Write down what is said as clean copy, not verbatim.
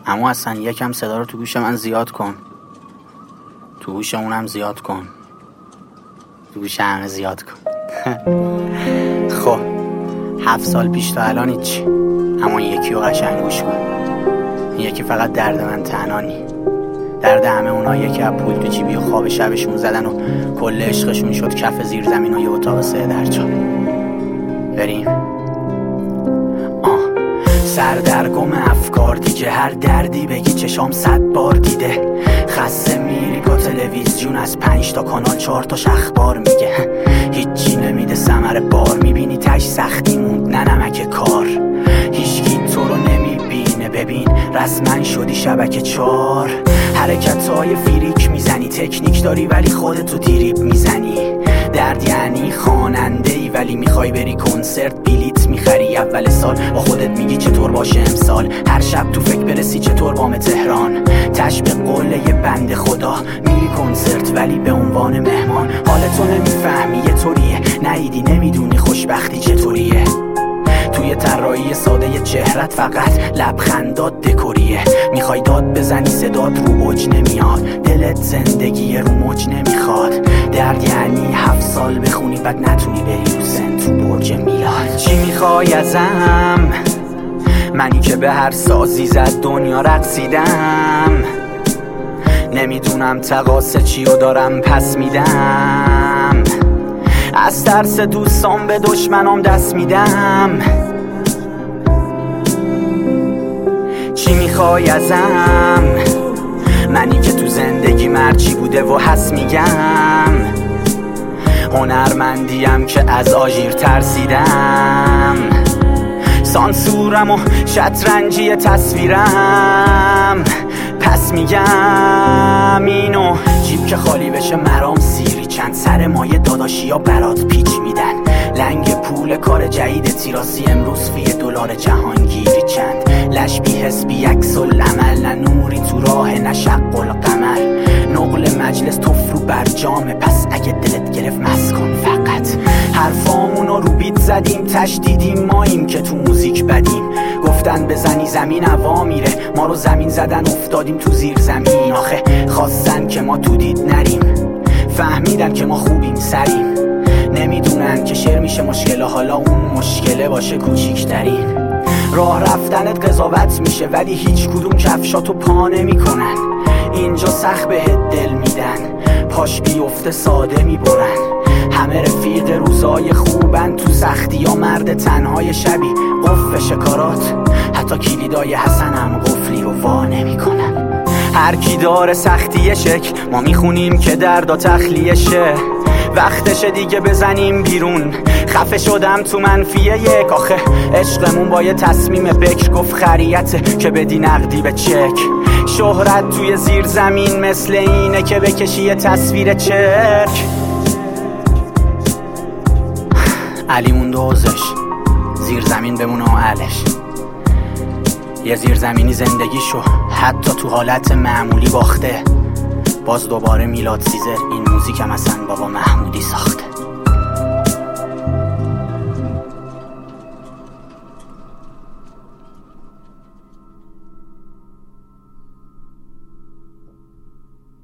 اما اصلا یکم صدا رو تو گوش من زیاد کن، تو گوش اونم زیاد کن، تو گوش همه زیاد کن. خب 7 سال پیش تا الان هیچ، اما یکی رو قشنگ گوش کن. یکی فقط درد من تنهانی، درد همه اونایی که پول تو جیبی و خواب شبشون زدن و کل عشقشون شد کف زیر زمین و یه اتاق 3 درجا. بریم. سردرگم افکار دیگه، هر دردی بگی چشام 100 بار دیده. خسته میری با تلویزیون، از 5 تا کانال 4 تاش اخبار میگه. هیچی نمیده ثمر بار، میبینی تش سختی موند نه نمک کار. هیچکی تو رو نمیبینه، ببین رسما شدی شبکه 4. حرکتای فریک میزنی، تکنیک داری ولی خودتو دیریب میزنی. درد یعنی خواننده ای ولی میخوای بری کنسرت بلیت میخری. اول سال با خودت میگی چطور باشه امسال، هر شب تو فکر برسی چطور وام تهران. تش به قول یه بنده خدا میری کنسرت ولی به عنوان مهمان. حالتو نمیفهمی یه طوریه، نیدی نمیدونی خوشبختی چطوریه. توی طراحی ساده چهرت فقط لبخندات دکوریه. میخوای داد بزنی صدات رو اوج نمیاد، دلت زندگی رو موج نمیخواد. درد یعنی 7 سال بخونی بعد نتونی بری رو سن تو برج میلاد. چی میخوای ازم؟ منی که به هر سازی زد دنیا رقصیدم. نمیدونم تقاصه چی رو دارم پس میدم. از ترس دوستان به دشمنام دست میدم. چی میخوای ازم؟ منی که تو زندگی مرچی بوده و هست میگم. هنرمندیم که از آژیر ترسیدم. سانسورم و شطرنجی تصویرم. پس میگم اینو، جیب که خالی بشه مرام سیری چند. سر مایه داداشیا برات پیچ میدن. لنگ پول کار جدید تیراسی امروز فی $1 جهانگیری چند. لش بی حس بی عکس العمل، نه نوری تو راه نه شق القمر. نقل مجلس توف رو برجامه، پس اگه دلت گرفت مس کن فقط. حرفامونو رو بیت زدیم تشدیدیم، ماییم که تو موزیک بدیم. گفتن بزنی زمین هوا میره، ما رو زمین زدن افتادیم تو زیر زمین. آخه خواستن که ما تو دید نریم، فهمیدن که ما خوبیم سریم. نمیدونن که شعر میشه مشکله، حالا اون مشکله باشه کوچیکترین. راه رفتنت قضاوت میشه ولی هیچ کدوم کفشاتو پا نمیکنن. اینجا سخت بهت دل میدن، پاش بیفته ساده میبرن. همه رفیق روزای خوبن، تو سختی یا مرد تنهای شبی. قفل شکارات حتی کلیدای حسنم قفلی رو وا نمیکنن. هر کی داره سختی شک، ما میخونیم که دردا تخلیه شه. وقتشه دیگه بزنیم بیرون، خفه شدم تو منفی 1. آخه عشقمون با یه تصمیم بکر گفت خریته که بدی نقدی به چک. شهرت توی زیر زمین مثل اینه که بکشی یه تصویر چرک. علی مونده حوزش، زیر زمین بمونه و علش. یه زیر زمینی زندگیشو حتی تو حالت معمولی باخته. باز دوباره میلاد سیزر این موزیکم اصلا بابا محمودی ساخته.